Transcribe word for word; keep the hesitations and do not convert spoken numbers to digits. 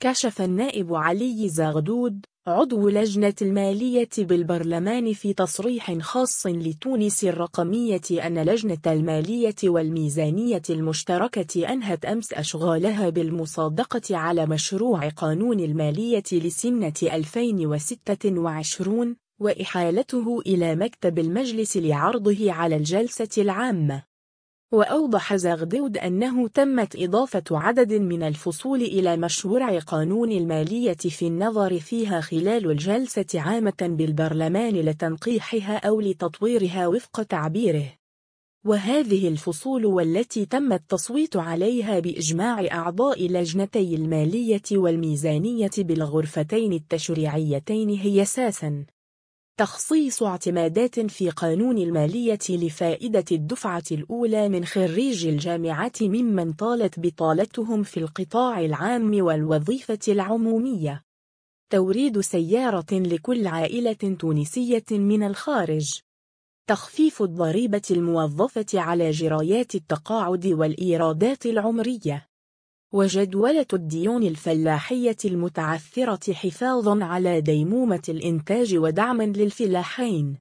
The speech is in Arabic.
كشف النائب علي زغدود عضو لجنة المالية بالبرلمان في تصريح خاص لتونس الرقمية أن لجنة المالية والميزانية المشتركة أنهت أمس أشغالها بالمصادقة على مشروع قانون المالية لسنة ألفين وستة وعشرين وإحالته إلى مكتب المجلس لعرضه على الجلسة العامة. وأوضح زغدود أنه تمت إضافة عدد من الفصول إلى مشروع قانون المالية في النظر فيها خلال الجلسة عامة بالبرلمان لتنقيحها أو لتطويرها وفق تعبيره. وهذه الفصول والتي تم التصويت عليها بإجماع أعضاء لجنتي المالية والميزانية بالغرفتين التشريعيتين هي أساساً تخصيص اعتمادات في قانون المالية لفائدة الدفعة الأولى من خريجي الجامعة ممن طالت بطالتهم في القطاع العام والوظيفة العمومية، توريد سيارة لكل عائلة تونسية من الخارج، تخفيف الضريبة الموظفة على جرايات التقاعد والإيرادات العمرية، وجدولة الديون الفلاحية المتعثرة حفاظاً على ديمومة الإنتاج ودعماً للفلاحين.